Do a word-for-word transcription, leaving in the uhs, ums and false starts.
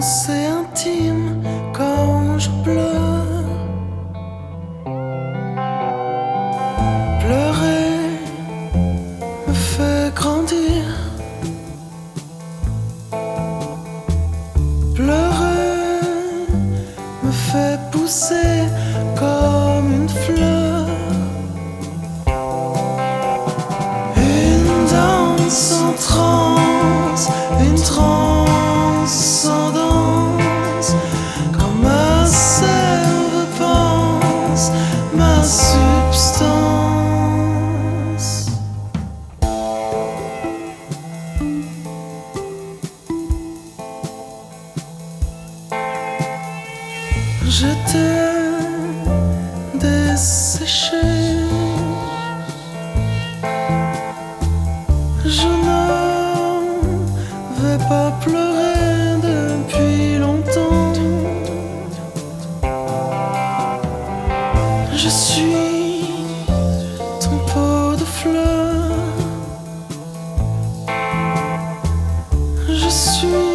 C'est intime quand je pleure. Pleurer me fait grandir. Pleurer me fait pousser comme une fleur. Une danse en transe, une transcendance. Quand ma sève pense, ma substance. Je t'ai desséché. Je ne vais pas pleurer depuis longtemps. Je suis ton pot de fleurs. Je suis